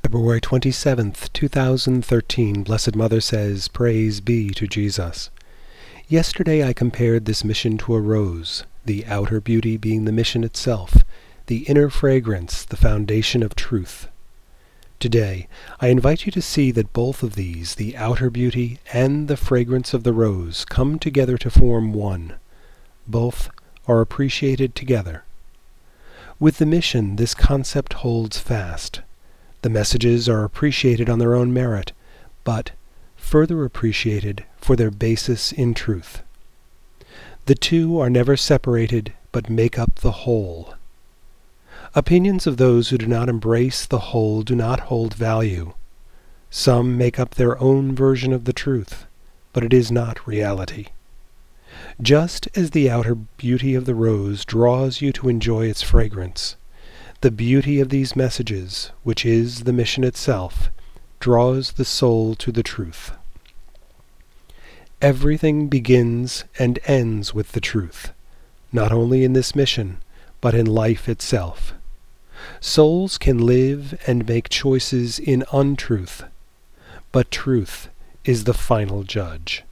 February 27th, 2013, Blessed Mother says, Praise be to Jesus. Yesterday I compared this mission to a rose, the outer beauty being the mission itself, the inner fragrance, the foundation of truth. Today, I invite you to see that both of these, the outer beauty and the fragrance of the rose, come together to form one. Both are appreciated together. With the mission, this concept holds fast. The messages are appreciated on their own merit, but further appreciated for their basis in truth. The two are never separated, but make up the whole. Opinions of those who do not embrace the whole do not hold value. Some make up their own version of the truth, but it is not reality. Just as the outer beauty of the rose draws you to enjoy its fragrance, the beauty of these messages, which is the mission itself, draws the soul to the truth. Everything begins and ends with the truth, not only in this mission, but in life itself. Souls can live and make choices in untruth, but truth is the final judge.